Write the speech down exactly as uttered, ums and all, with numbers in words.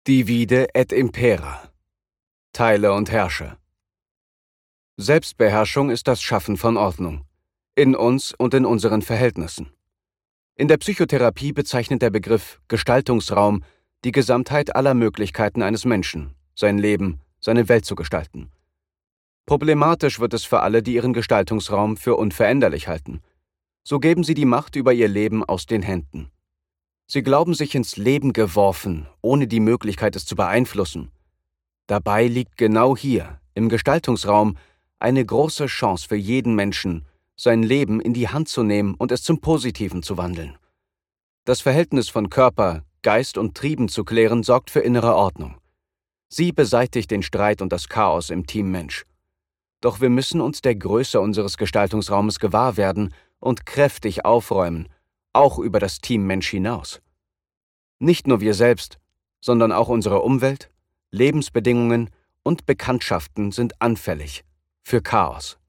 Divide et impera. Teile und herrsche. Selbstbeherrschung ist das Schaffen von Ordnung. In uns und in unseren Verhältnissen. In der Psychotherapie bezeichnet der Begriff Gestaltungsraum die Gesamtheit aller Möglichkeiten eines Menschen, sein Leben, seine Welt zu gestalten. Problematisch wird es für alle, die ihren Gestaltungsraum für unveränderlich halten. So geben sie die Macht über ihr Leben aus den Händen. Sie glauben sich ins Leben geworfen, ohne die Möglichkeit, es zu beeinflussen. Dabei liegt genau hier, im Gestaltungsraum, eine große Chance für jeden Menschen, sein Leben in die Hand zu nehmen und es zum Positiven zu wandeln. Das Verhältnis von Körper, Geist und Trieben zu klären, sorgt für innere Ordnung. Sie beseitigt den Streit und das Chaos im Team Mensch. Doch wir müssen uns der Größe unseres Gestaltungsraumes gewahr werden und kräftig aufräumen, auch über das Team Mensch hinaus. Nicht nur wir selbst, sondern auch unsere Umwelt, Lebensbedingungen und Bekanntschaften sind anfällig für Chaos.